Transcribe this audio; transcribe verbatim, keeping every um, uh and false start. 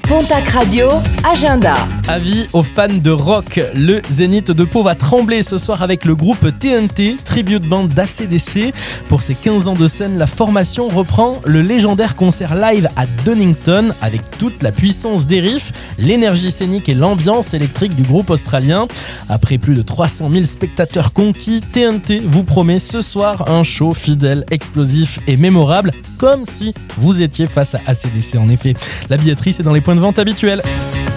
Pontac Radio, agenda. Avis aux fans de rock, le Zénith de Pau va trembler ce soir avec le groupe T N T, tribute band d'A C D C. Pour ses quinze ans de scène, la formation reprend le légendaire concert live à Donington avec toute la puissance des riffs, l'énergie scénique et l'ambiance électrique du groupe australien. Après plus de trois cent mille spectateurs conquis, T N T vous promet ce soir un show fidèle, explosif et mémorable, comme si vous étiez face à A C D C en effet. La billetterie, c'est dans les points de vente habituels.